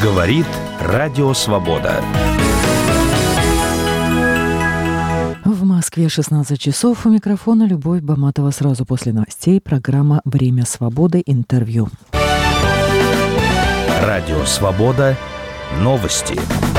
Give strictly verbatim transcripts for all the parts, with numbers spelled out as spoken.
Говорит Радио Свобода. В Москве шестнадцать часов. У микрофона Любовь Баматова. Сразу после новостей программа «Время свободы. Интервью». Радио Свобода. Новости.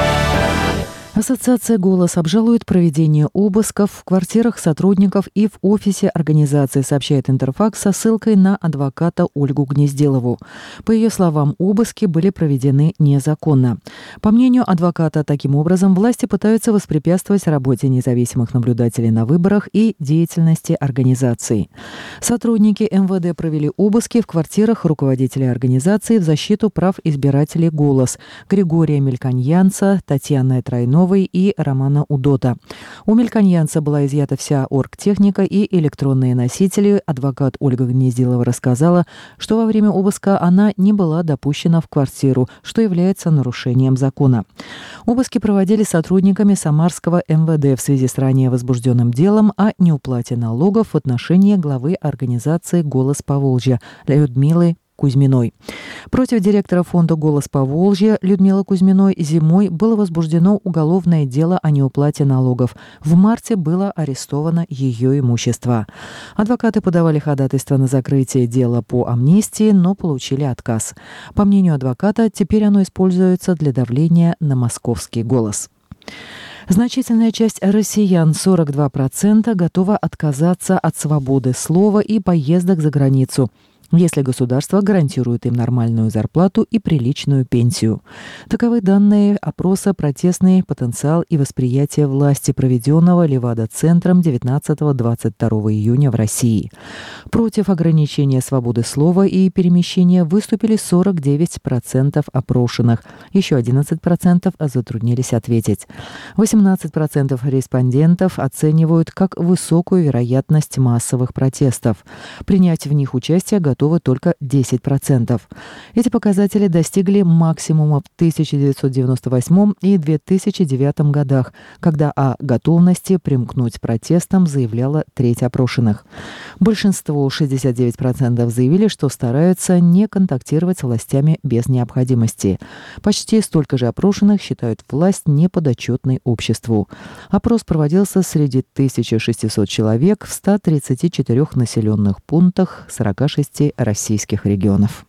Ассоциация «Голос» обжалует проведение обысков в квартирах сотрудников и в офисе организации, сообщает Интерфакс со ссылкой на адвоката Ольгу Гнезделову. По ее словам, обыски были проведены незаконно. По мнению адвоката, таким образом власти пытаются воспрепятствовать работе независимых наблюдателей на выборах и деятельности организации. Сотрудники эм вэ дэ провели обыски в квартирах руководителей организации в защиту прав избирателей «Голос» Григория Мельканьянца, Татьяны Тройновой и Романа Удота. У Мельканьянца была изъята вся оргтехника и электронные носители. Адвокат Ольга Гнезделова рассказала, что во время обыска она не была допущена в квартиру, что является нарушением закона. Обыски проводили сотрудниками Самарского эм вэ дэ в связи с ранее возбужденным делом о неуплате налогов в отношении главы организации «Голос Поволжья» Людмилы Кузьминой. Против директора фонда «Голос Поволжья» Людмилы Кузьминой зимой было возбуждено уголовное дело о неуплате налогов. В марте было арестовано ее имущество. Адвокаты подавали ходатайство на закрытие дела по амнистии, но получили отказ. По мнению адвоката, теперь оно используется для давления на московский «Голос». Значительная часть россиян, сорок два процента, готова отказаться от свободы слова и поездок за границу, если государство гарантирует им нормальную зарплату и приличную пенсию. Таковы данные опроса «Протестный потенциал и восприятие власти», проведенного Левада-центром девятнадцатого-двадцать второго июня в России. Против ограничения свободы слова и перемещения выступили сорок девять процентов опрошенных. Еще одиннадцать процентов затруднились ответить. восемнадцать процентов респондентов оценивают как высокую вероятность массовых протестов. Принять в них участие готовы только десять процентов. Эти показатели достигли максимума в тысяча девятьсот девяносто восьмом и две тысячи девятом годах, когда о готовности примкнуть протестам заявляла треть опрошенных. Большинство, шестьдесят девять процентов, заявили, что стараются не контактировать с властями без необходимости. Почти столько же опрошенных считают власть неподотчетной обществу. Опрос проводился среди тысячи шестисот человек в ста тридцати четырёх населенных пунктах сорока шести российских регионов.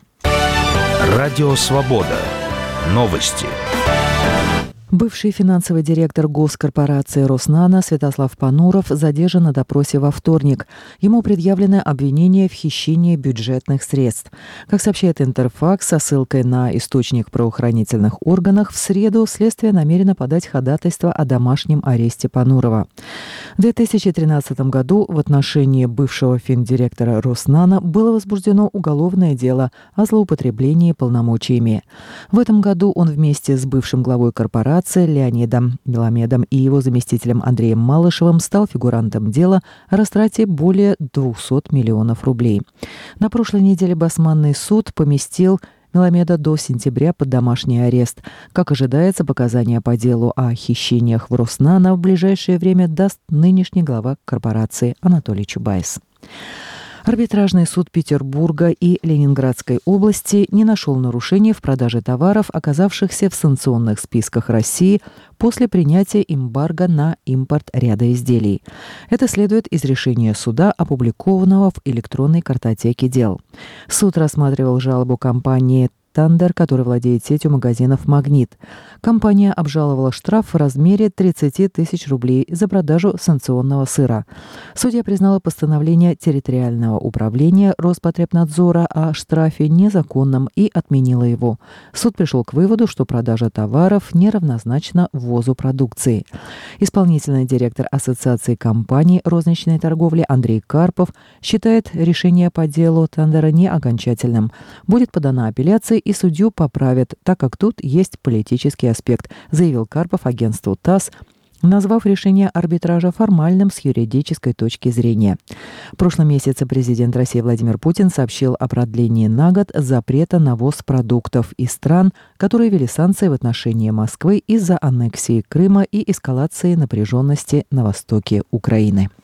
Радио Свобода. Новости. Бывший финансовый директор госкорпорации «Роснано» Святослав Пануров задержан на допросе во вторник. Ему предъявлено обвинение в хищении бюджетных средств. Как сообщает Интерфакс со ссылкой на источник в правоохранительных органах, в среду следствие намерено подать ходатайство о домашнем аресте Панурова. В две тысячи тринадцатом году в отношении бывшего финдиректора «Роснано» было возбуждено уголовное дело о злоупотреблении полномочиями. В этом году он вместе с бывшим главой корпорации Леонидом Меламедом и его заместителем Андреем Малышевым стал фигурантом дела о растрате более двухсот миллионов рублей. На прошлой неделе Басманный суд поместил Меламеда до сентября под домашний арест. Как ожидается, показания по делу о хищениях в Роснано в ближайшее время даст нынешний глава корпорации Анатолий Чубайс. Арбитражный суд Петербурга и Ленинградской области не нашел нарушений в продаже товаров, оказавшихся в санкционных списках России после принятия эмбарго на импорт ряда изделий. Это следует из решения суда, опубликованного в электронной картотеке дел. Суд рассматривал жалобу компании «Тандер», который владеет сетью магазинов «Магнит». Компания обжаловала штраф в размере тридцать тысяч рублей за продажу санкционного сыра. Судья признала постановление территориального управления Роспотребнадзора о штрафе незаконным и отменила его. Суд пришел к выводу, что продажа товаров неравнозначна ввозу продукции. Исполнительный директор Ассоциации компаний розничной торговли Андрей Карпов считает решение по делу «Тандера» не окончательным. Будет подана апелляция, и судью поправят, так как тут есть политический аспект, заявил Карпов агентству ТАСС, назвав решение арбитража формальным с юридической точки зрения. В прошлом месяце президент России Владимир Путин сообщил о продлении на год запрета на ввоз продуктов из стран, которые ввели санкции в отношении Москвы из-за аннексии Крыма и эскалации напряженности на востоке Украины.